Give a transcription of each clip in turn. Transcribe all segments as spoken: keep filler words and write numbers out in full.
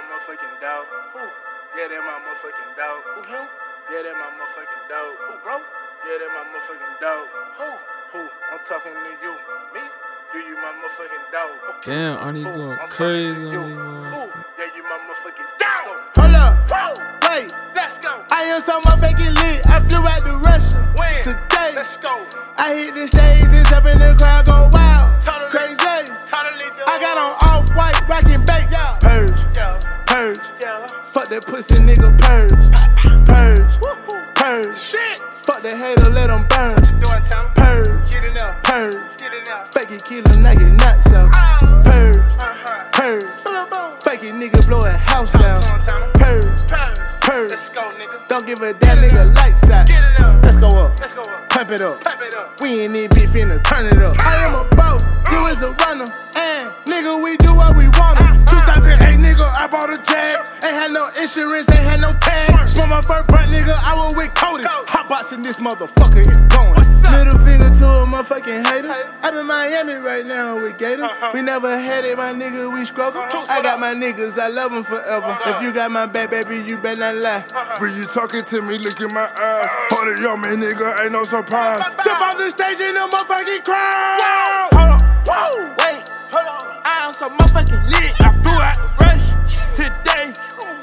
motherfucking dog. Who? Yeah, that my motherfucking dog. Who him? Yeah, that my motherfucking dog. Who, bro? Yeah, that my motherfucking dog. Who? Who? I'm talking to you. Me? You, you my motherfucking dog. Okay. Damn, Arnie going crazy on these motherfuckers. Yeah, you my motherfucking dog. Hold up. Woo. Wait. Let's go. I am so motherfucking lit. I flew out to Russia. When? Today. Let's go. I hit the stage and up in the crowd go wild. Totally. Crazy. Totally do. I got on off-white, rockin' bake. Yeah. Purge. Yeah. Purge. Yeah. Fuck that pussy nigga, purge. Purge. Purge. Shit. Fuck the hater, let them burn. What you doing, Tom? Purge. Get it up. Purge. Get it up. Fake it, kill him, now get nuts up. Oh. Purge. Uh-huh. Purge. Boom, boom. Fake it, nigga, blow a house down. Purge. Purge. Purge. Let's go, nigga. Don't give a damn, nigga, lights out. Get it up. Let's go up. Let's go up. Pump it up. Pump it up. We ain't need beef finna turn it up. I am a boss, you is a runner. And nigga, we do what we wanna. two thousand eight, nigga, I bought a Jag. Ain't had no insurance, ain't had no tag. Smoke my first blunt, nigga, I was with Cody. Hotboxing this motherfucker, it's going. Middle finger to a motherfucking hater. I'm in Miami right now with Gator. We never had it, my nigga, we struggle. I got my niggas, I love them forever. If you got my back, baby, you better not lie. When you talking to me, look in my eyes. Hold it, yo, man, nigga, ain't no surprise. Jump on the stage in the motherfucking crowd. Hold on, whoa, wait, hold on. I am so motherfucking lit. I flew out the rush today.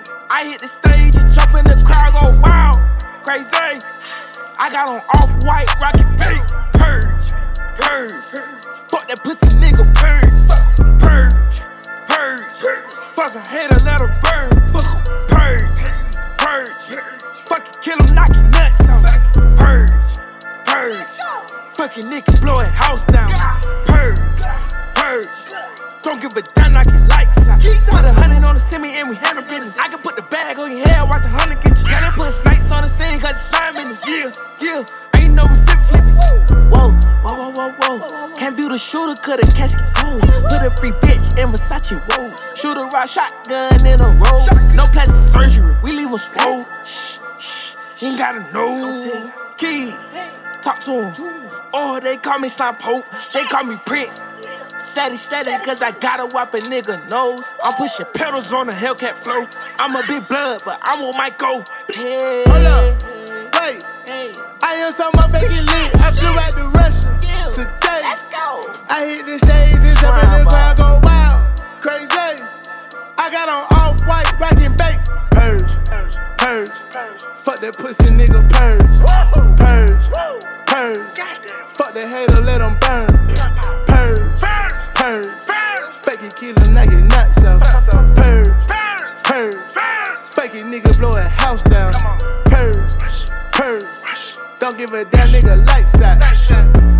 I hit the stage and jump in the crowd, go wild, crazy. I got on off-white, rockets pink. Purge, purge. Fuck that pussy nigga, purge, purge, purge. Fuck a hater, let her burn. Purge, purge. Fucking kill him, knock his nuts out. Purge, purge. Fucking nigga, blow his house down. Purge, purge. Don't give a damn, knock your lights out. Put a hundred on the semi and we handle business. I can put the bag on your head, watch a hundred get you. Gotta put snakes on the scene, cause the slime in this. Yeah, yeah, ain't no we flip flipping. Whoa, whoa, whoa, whoa, whoa. Can't view the shooter, cut a casket cold. Put a free bitch in Versace robes. Shoot a rock shotgun in a robe. No plastic surgery, we leave them swole. Shh, shh, you ain't gotta know. Key, talk to him. Oh, they call me Slime Pope, they call me Prince. Steady, steady, cause I gotta wipe a nigga nose. I'm pushing pedals on the Hellcat flow. I'm a big blood, but I want my go. Hey, hold up, wait. Hey. I am so motherfucking lit. I flew out to Russia today. Let's go. I hit the stage and up in the crowd go wild, crazy. I got on off-white, rockin' bake. Purge, purge, purge. Fuck that pussy nigga, purge, purge, purge. Fuck that hater, let them burn. Purge, purge. Fake it, kill him, now get nuts up. Purge, purge. Fake it, nigga, blow a house down. Purge, purge. Don't give a damn, nigga, lights out.